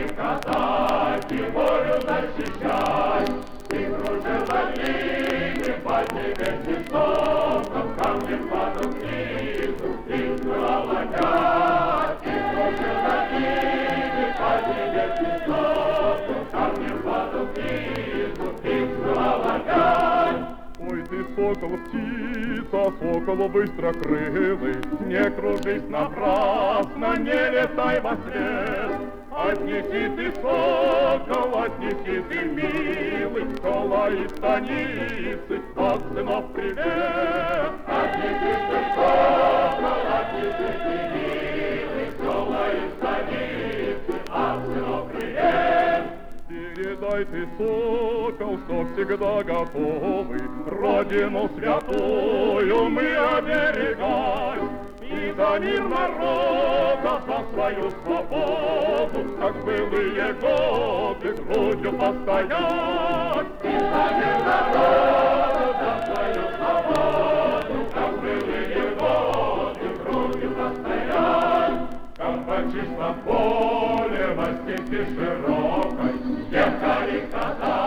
казаки, волю защищай. Ты кружил долины, поднимешь высоком, камнем падал снизу, ты взмывал ладья. Ты кружил долины, поднимешь высоком, камнем падал снизу, ты взмывал ладья. Ой, ты сокол, птица, сокол быстрокрылый, не кружись напрасно, не летай во след. Отнеси ты, сокол, отнеси ты, милый, кола из станицы, от сынов привет. Отнеси ты, сокол, отнеси ты, милый, кола из станицы, от сынов привет. Передай ты, сокол, что всегда готовы родину святую мы оберегать. И за мир народа, за свою свободу, как в былые годы, грудью постоять. И за мир народа, за свою свободу, как в былые годы, грудью постоять. Как по чистом поле во степи широкой ехали казаки.